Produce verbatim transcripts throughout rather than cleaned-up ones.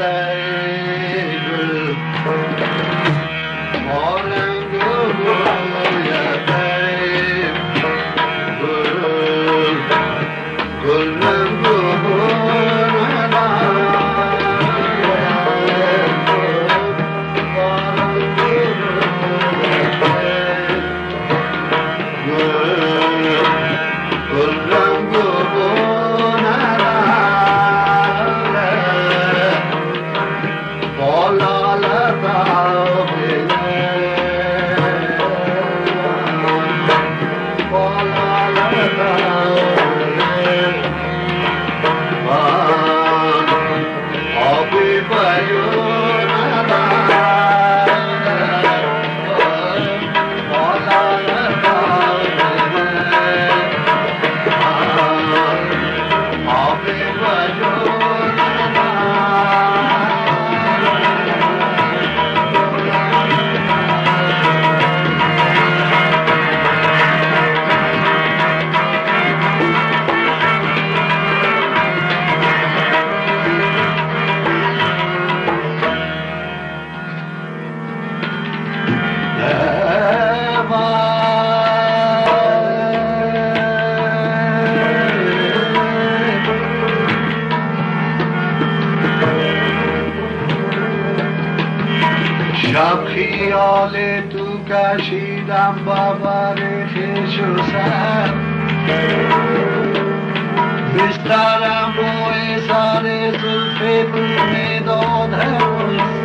شب خیال تو کشیدم با بر خویش و سر بسترم روی سر زلف تو میداد هست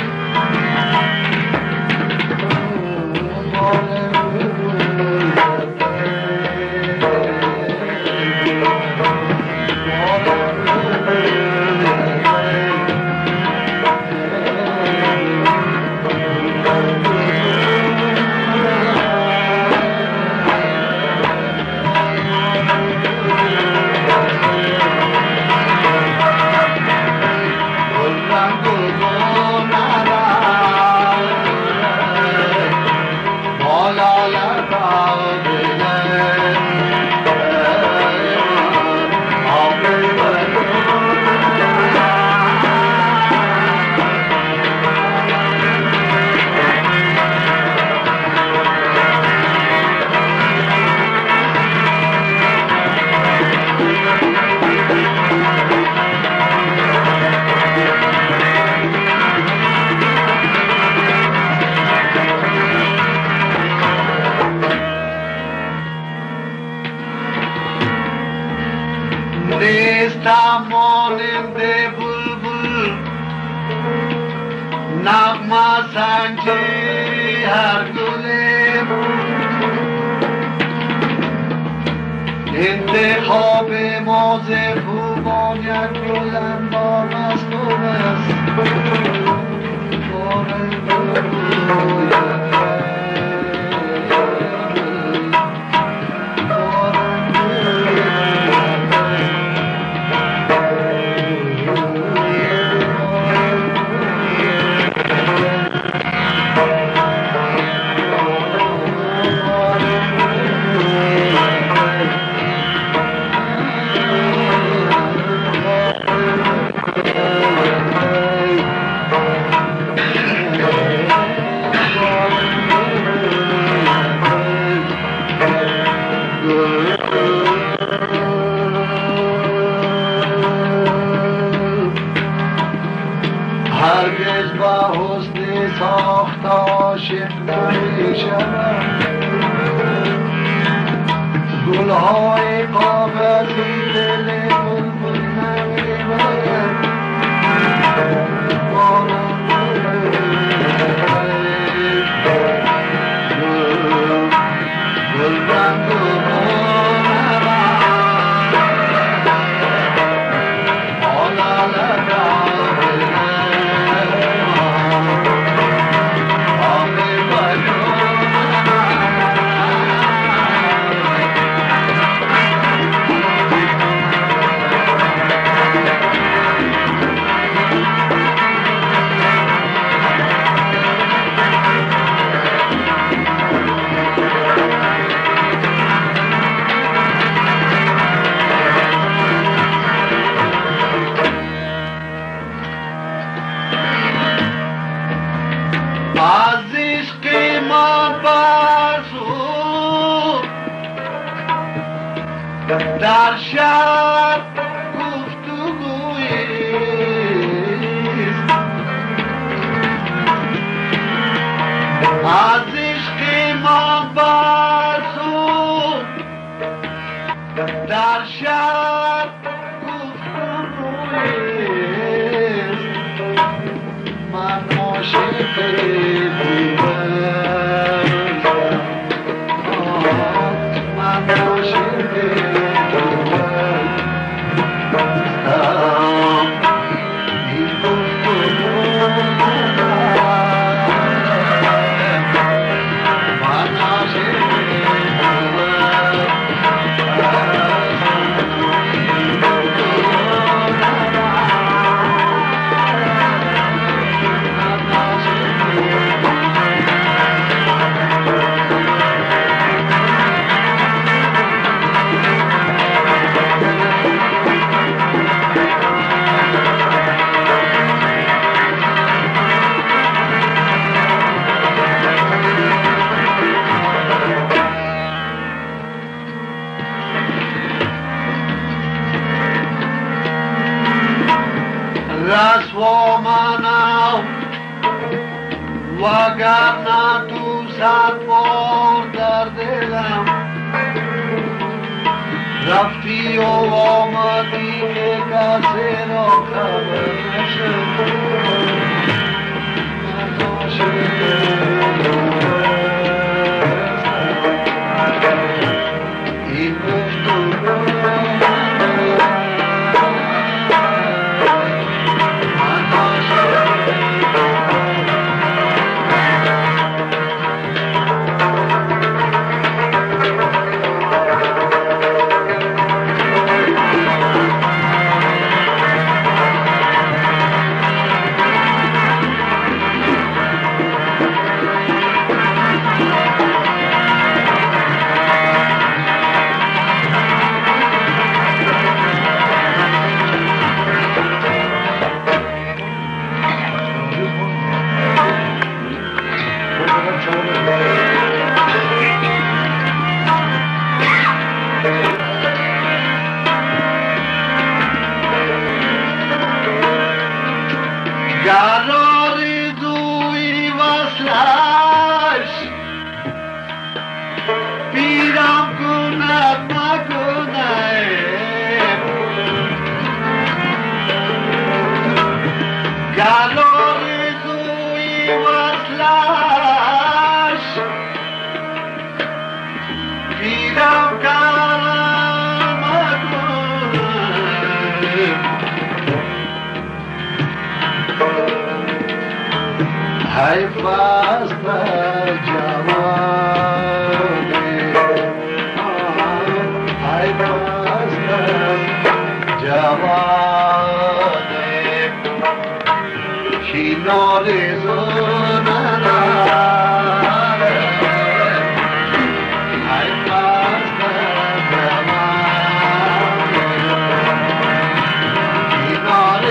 نیستم مانند بلبل نغمه سنجی هر گلیم انتخاب موز خوبان یک گلم با مستور است هرگز با حسن ساخت عاشق نمی شود گلهای کاغذی دل بلبل نمی باید گلبند و در شب گفتگویست از عشق ما برسون در شب گفتگویست من عاشق دیوارم من عاشق رسوا منم وگرنه تو صد بار در دلم رفتی و آمدی که کسی را خبر نشد من عاشق این گفتگو حیف است بر جوانی حیف است بر جوانی کنار زنان حیف است بر جوانی کنار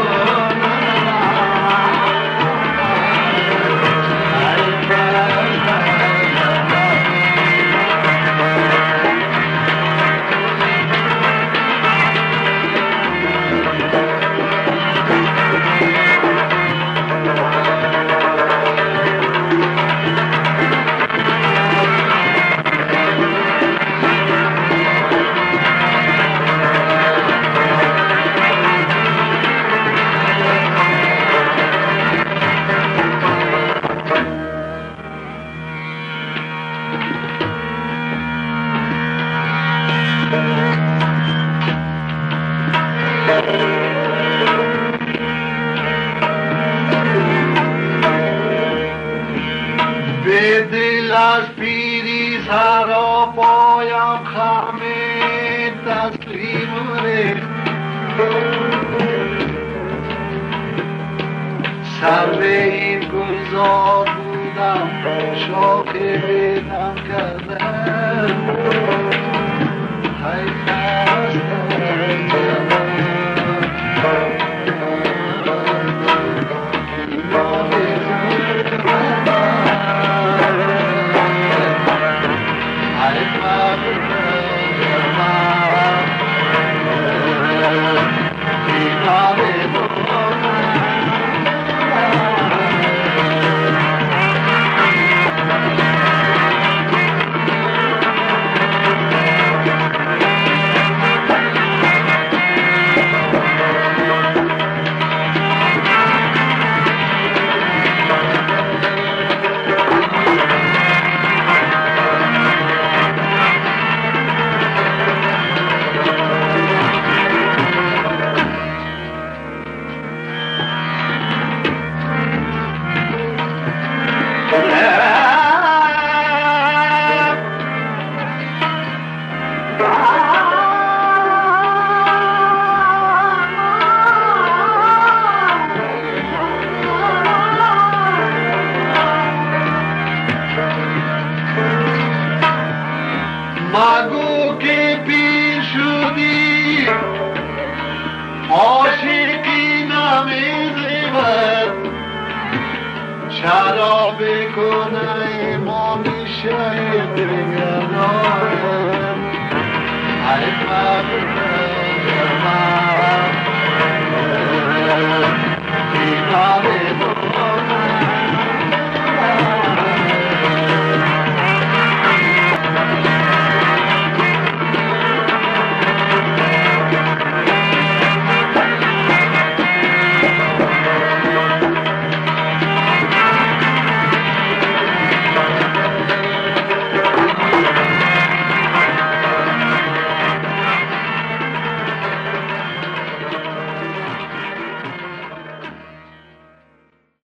به دل از پیری سرا پایم خم تسلیم ریخت سر به این گلزار بودم شاخ بیدم کردم حیف است my مگو که پیر شدی عاشقی نمی‌زیبد چرا بکنه ما میشه دیگر